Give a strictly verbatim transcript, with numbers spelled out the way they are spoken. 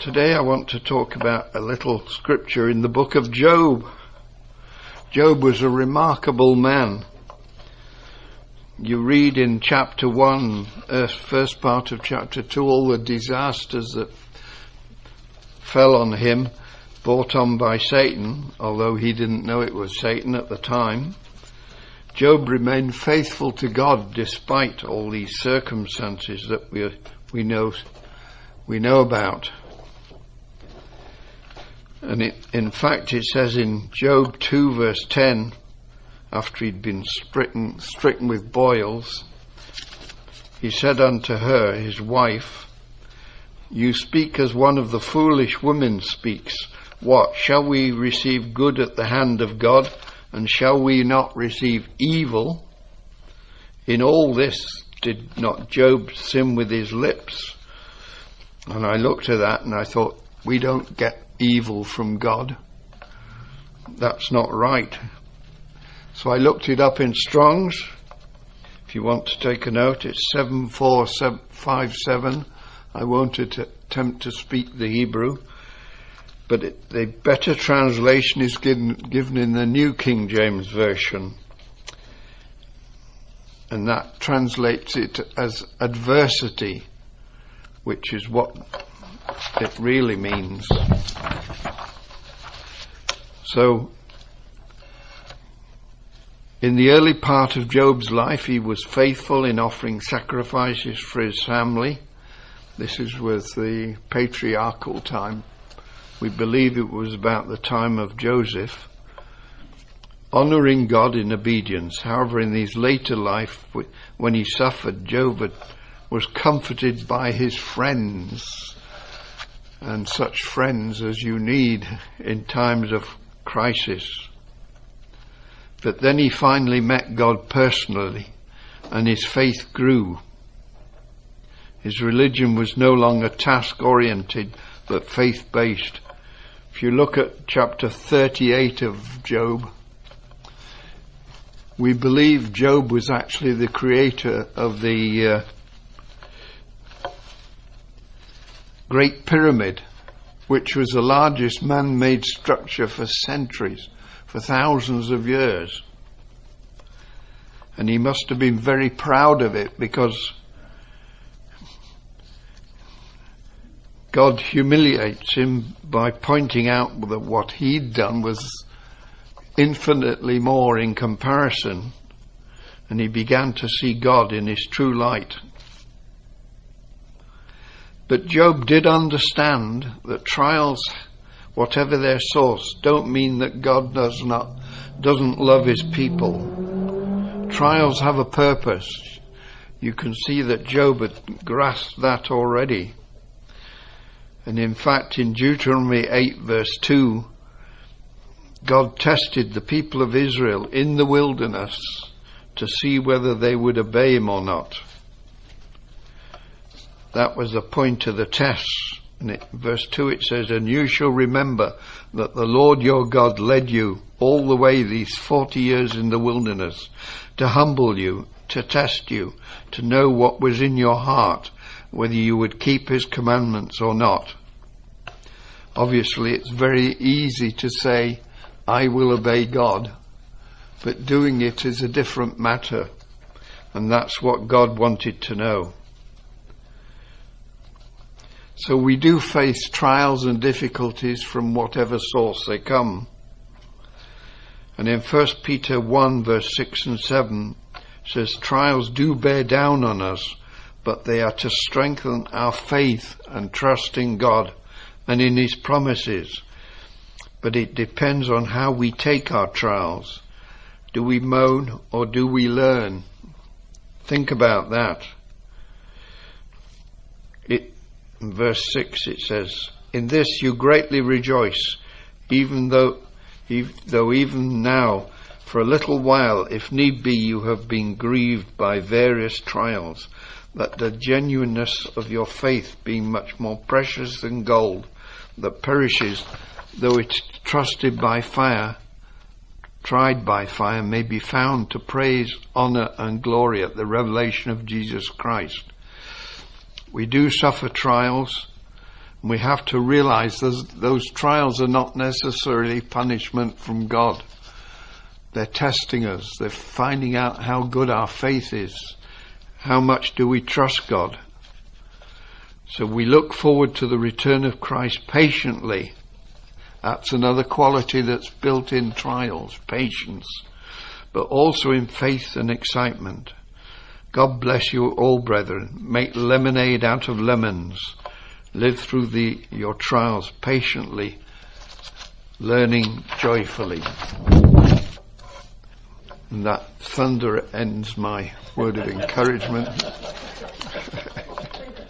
Today I want to talk about a little scripture in the book of Job. Job was a remarkable man. You read in chapter one, uh, first part of chapter two, all the disasters that fell on him, brought on by Satan, although he didn't know it was Satan at the time. Job remained faithful to God despite all these circumstances that we we know we know about. And it, in fact, it says in Job two verse ten, after he'd been stricken, stricken with boils, he said unto her, his wife, "You speak as one of the foolish women speaks. What, shall we receive good at the hand of God, and shall we not receive evil? In all this did not Job sin with his lips?" And I looked at that and I thought, we don't get evil from God. That's not right. So I looked it up in Strong's. If you want to take a note, it's seven four five seven. I won't attempt to speak the Hebrew, but it, the better translation is given, given in the New King James Version. And that translates it as adversity, which is what it really means. So, in the early part of Job's life, he was faithful in offering sacrifices for his family. This is with the patriarchal time. We believe it was about the time of Joseph. Honouring God in obedience. However, in his later life, when he suffered, Job was comforted by his friends, and such friends as you need in times of crisis. But then he finally met God personally, and his faith grew. His religion was no longer task-oriented, but faith-based. If you look at chapter thirty-eight of Job, we believe Job was actually the creator of the uh, Great Pyramid, which was the largest man-made structure for centuries, for thousands of years. And he must have been very proud of it, because God humiliates him by pointing out that what he'd done was infinitely more in comparison, and he began to see God in his true light. But Job did understand that trials, whatever their source, don't mean that God does not, doesn't love his people. Trials have a purpose. You can see that Job had grasped that already. And in fact, in Deuteronomy eight verse two, God tested the people of Israel in the wilderness to see whether they would obey him or not. That was the point of the test. And in verse two it says, "And you shall remember that the Lord your God led you all the way these forty years in the wilderness, to humble you, to test you, to know what was in your heart, whether you would keep his commandments or not." Obviously, it's very easy to say, "I will obey God," but doing it is a different matter. And that's what God wanted to know. So we do face trials and difficulties from whatever source they come. And in First Peter one verse six and seven says, "Trials do bear down on us, but they are to strengthen our faith and trust in God and in his promises. But it depends on how we take our trials. Do we moan or do we learn?" Think about that. It In verse six it says, "In this you greatly rejoice, even though, ev- though even now, for a little while, if need be, you have been grieved by various trials, that the genuineness of your faith, being much more precious than gold, that perishes, though it's trusted by fire, tried by fire, may be found to praise, honour and glory at the revelation of Jesus Christ." We do suffer trials. We have to realize those, those trials are not necessarily punishment from God. They're testing us. They're finding out how good our faith is. How much do we trust God? So we look forward to the return of Christ patiently. That's another quality that's built in trials, patience, but also in faith and excitement. God bless you all, brethren. Make lemonade out of lemons. Live through the, your trials patiently, learning joyfully. And that thunder ends my word of encouragement.